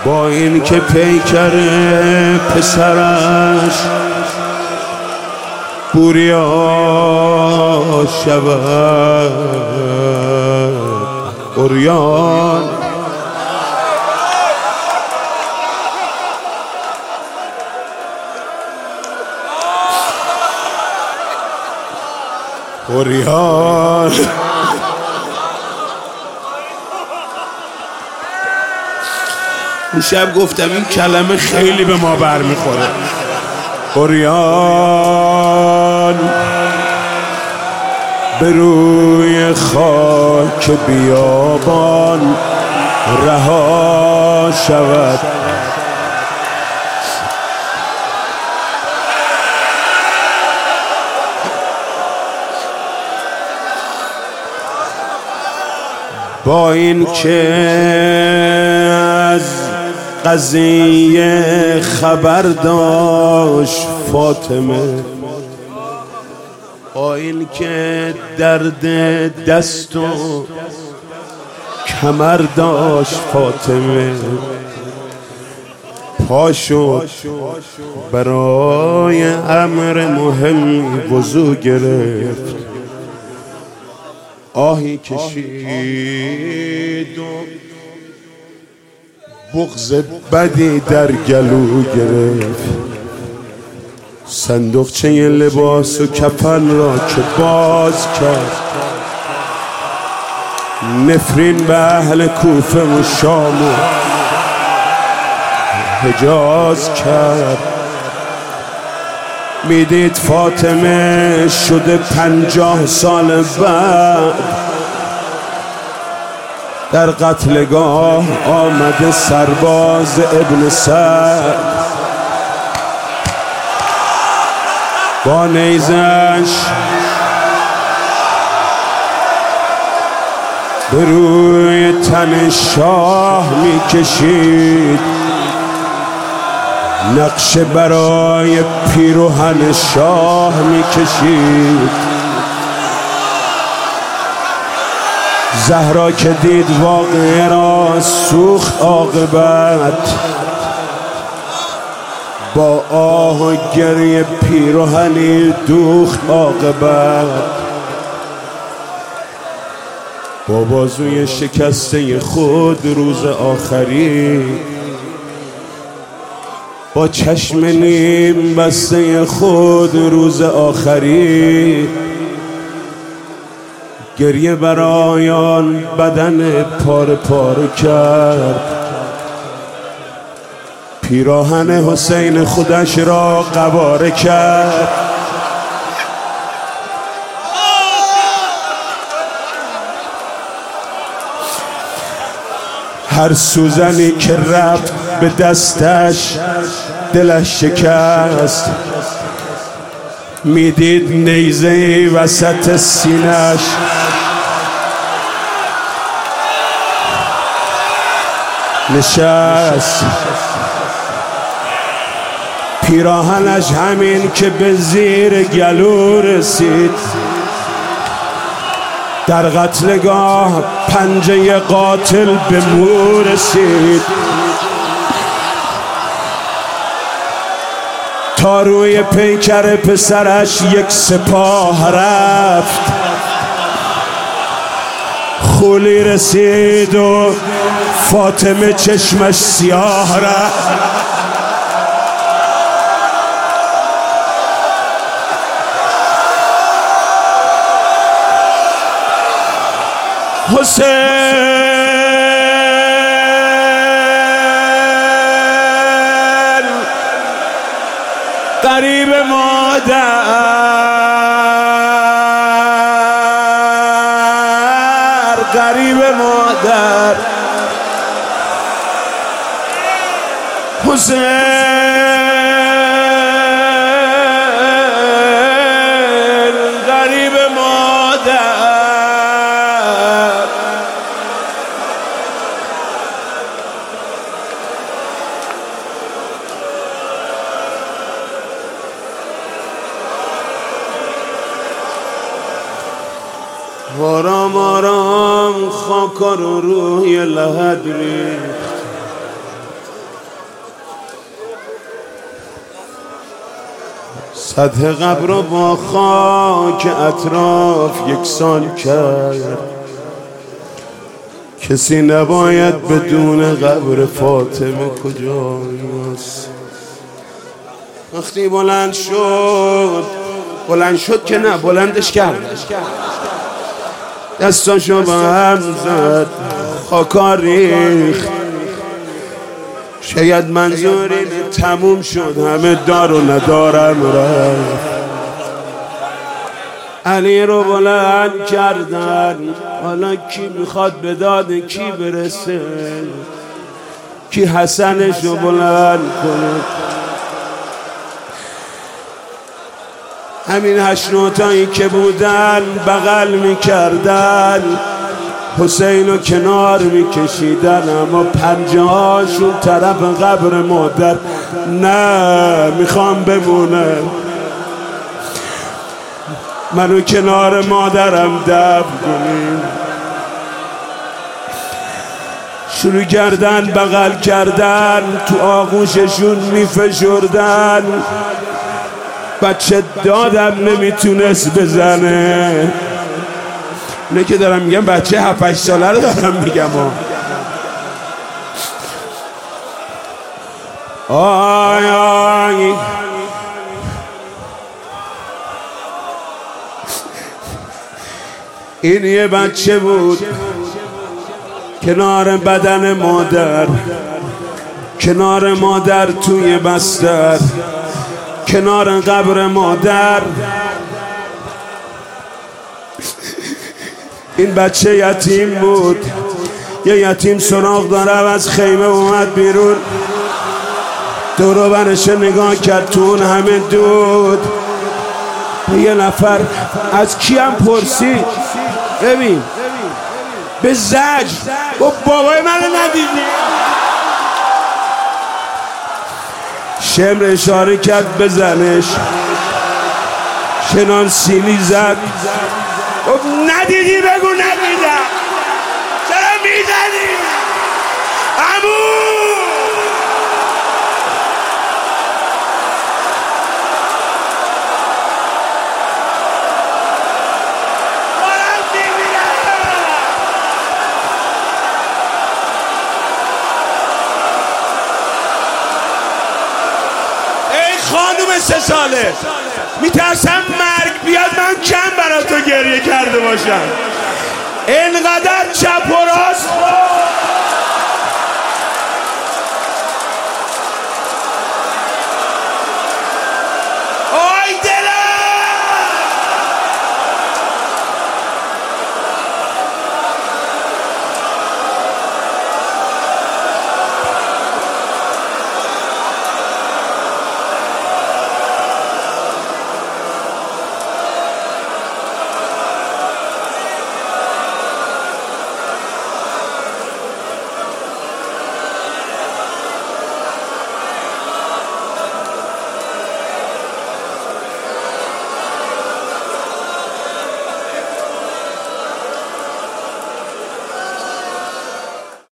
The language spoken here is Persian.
با این که پیکر پسرش بوریا شود عریان، عریان. اون شب گفتم این کلمه خیلی به ما برمیخوره. عریان به روی خاک بیابان رها شود، با این که از قضیه خبر داشت فاطمه، با این که درد دست و کمر داشت فاطمه، پا شد برای امر مهمی وضو گرفت، آهی کشید و بغض بدی در گلو گرفت، صندوقچه لباس و کفن را که باز کرد، نفرین به اهل کوفه و شام و حجاز کرد. میدید فاطمه شده 50 سال بعد در قتلگاه آمده سرباز ابن سعد با نیزش به روی تن شاه میکشید، نقشه برای پیراهن شاه میکشید. زهرا که دید واقعه را سوخت عاقبت، با آه و گریه پیراهنی دوخت عاقبت. با بازوی شکسته خود روز آخری، با چشم نیم بسته خود روز آخری، گریه برای آن بدن پاره پاره کرد. پیراهن حسین خودش را قواره کرد. هر سوزنی که رفت به دستش دلش شکست، میدید نیزه وسط سینش، نشست. پیراهنش همین که به زیر گلو رسید، در قتلگاه پنجه قاتل به مو رسید. تا روی پیکر پسرش یک سپاه رفت، خولی رسید و فاطمه چشمش سیاه رفت. حسین قریب مادر، قریب مادر. حسین قریب مادر. آرام آرام خاک رو روی لحد ریخت، سطح قبر رو با خاک اطراف یکسان کرد. کسی نباید بدون قبر فاطمه کجاست. وقتی بلند شد که نه، بلندش کرد، دستاشو با هم زد، خاکا ریخت. شاید منظوری تموم شد، همه دار و ندارم رفت. علی رو بلند کردن، حالا کی میخواد به داد کی برسه؟ کی حسنش رو بلند کنه؟ همین 8 نوتایی که بودن بغل میکردن، حسین رو کنار میکشیدن، اما پنجه هاشون طرف قبر مادر. نه، میخوام بمونم، منو کنار مادرم دفن کنیم. شروع کردن بغل کردن، تو آغوششون میفشردن. بچه دادم نمیتونست بزنه. اینه که دارم میگم، بچه 7-8 ساله رو دارم میگم. آی آی این یه بچه بود کنار بدن مادر، کنار مادر توی بستر، کنار قبر مادر. این بچه یتیم بود. یه یتیم سراغ داره، از خیمه اومد بیرون، دور و برش نگاه کرد، تو اون همه دود. یه نفر از کیم پرسید، ببین به زجر گفت بابای منو ندیدی؟ شمر اشاره کرد بزنش، شنان سیلی زد، گفت ندیدی بگو ندیدم، چرا میزنی؟ عمو خانوم 3 ساله، میترسم مرگ بیاد من کم برای تو گریه کرده باشم. اینقدر چپ و راست